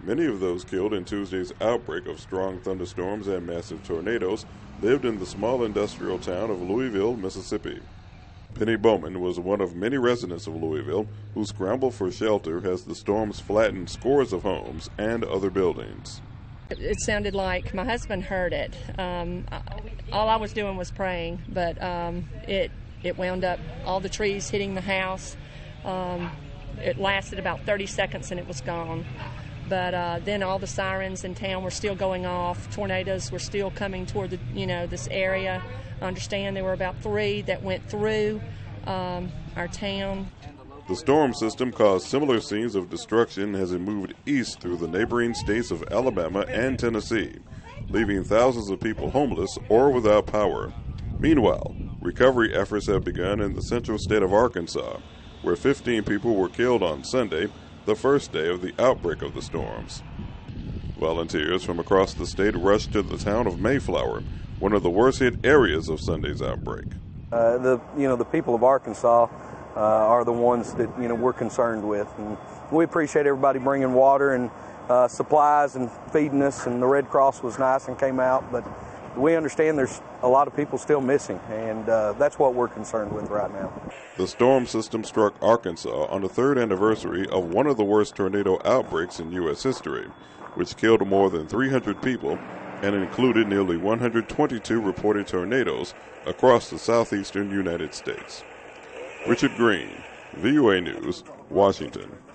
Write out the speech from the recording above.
Many of those killed in Tuesday's outbreak of strong thunderstorms and massive tornadoes lived in the small industrial town of Louisville, Mississippi. Penny Bowman was one of many residents of Louisville who scrambled for shelter as the storms flattened scores of homes and other buildings. It sounded like my husband heard it. All I was doing was praying, but it wound up all the trees hitting the house. It lasted about 30 seconds and it was gone. But then all the sirens in town were still going off. Tornadoes were still coming toward this area. I understand there were about 3 that went through our town. The storm system caused similar scenes of destruction as it moved east through the neighboring states of Alabama and Tennessee, leaving thousands of people homeless or without power. Meanwhile, recovery efforts have begun in the central state of Arkansas, where 15 people were killed on Sunday, the first day of the outbreak of the storms. Volunteers from across the state rushed to the town of Mayflower, one of the worst-hit areas of Sunday's outbreak. The people of Arkansas are the ones that we're concerned with, and we appreciate everybody bringing water and supplies and feeding us. And the Red Cross was nice and came out, but we understand there's a lot of people still missing, and that's what we're concerned with right now. The storm system struck Arkansas on the 3rd anniversary of one of the worst tornado outbreaks in U.S. history, which killed more than 300 people and included nearly 122 reported tornadoes across the southeastern United States. Richard Green, VOA News, Washington.